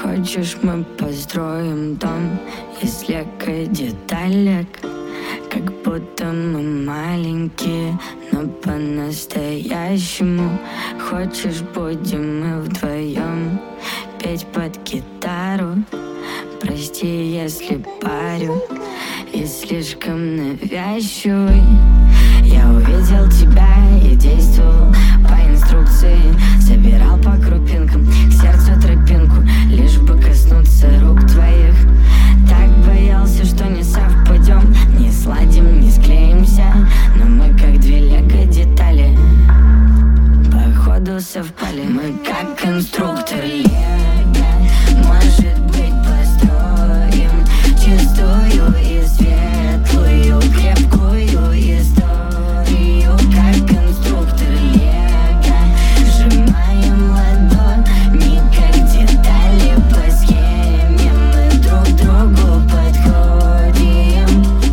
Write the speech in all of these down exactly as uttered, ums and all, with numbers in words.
Хочешь, мы построим дом из лего-деталек, как будто мы маленькие, но по-настоящему. Хочешь, будем мы вдвоем петь под гитару? Прости, если парю и слишком навязчивый. Я увидел тебя и действовал по инструкции. Собирал по крупинкам к сердцу тропинку, лишь бы коснуться рук твоих. Так боялся, что не совпадем, не сладим, не склеимся, но мы как две лего-детали, походу совпали. Мы как конструктор лего, может быть, построим чистую и светлую, крепкую историю. Как конструктор лего, сжимаем ладони, как детали по схеме. Мы друг другу подходим.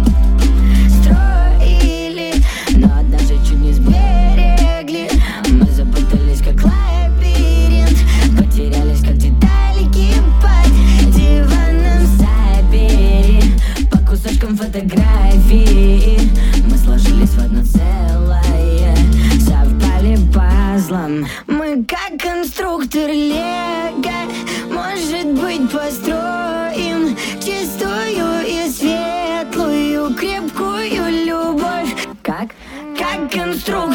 Строили, но однажды чуть не сберегли. Мы запутались, как лабиринт, потерялись, как деталики под диваном. Забери по кусочкам фотографии. Мы сложились в одно целое, совпали пазлом. Мы как конструктор лего, может быть, построим чистую и светлую, крепкую любовь. Как? Как конструктор